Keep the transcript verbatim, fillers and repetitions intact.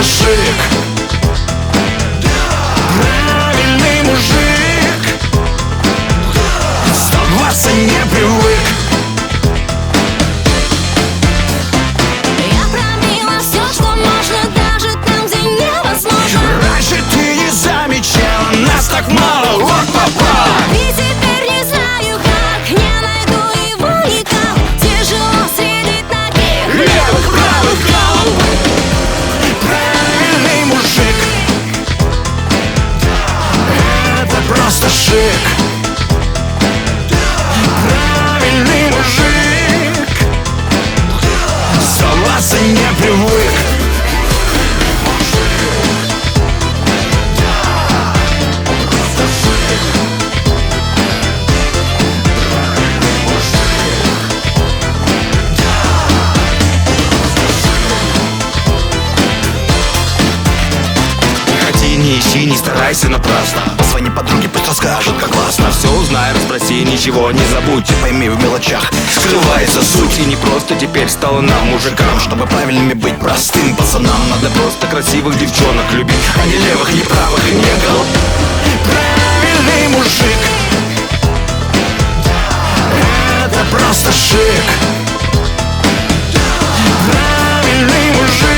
шик. Правильный мужик сдаваться не привык. Я пробила все, что можно, даже там, где невозможно. Раньше ты не замечала, нас так мало, вот попало. И теперь не знаю как, не найду его никак. Тяжело среди таких Левых, правых голов. Правильный мужик это просто шик. Правильный мужик сдаваться не привык. Не ищи, не старайся напрасно. Позвони подруге, пусть расскажет, как классно. Все узнай, расспроси, ничего не забудь. Пойми, в мелочах Скрывается суть, и не просто теперь стало нам, мужикам. чтобы правильными быть простым пацанам. Надо просто красивых девчонок любить, А не левых, не правых и не голов. Правильный мужик это просто шик. Правильный мужик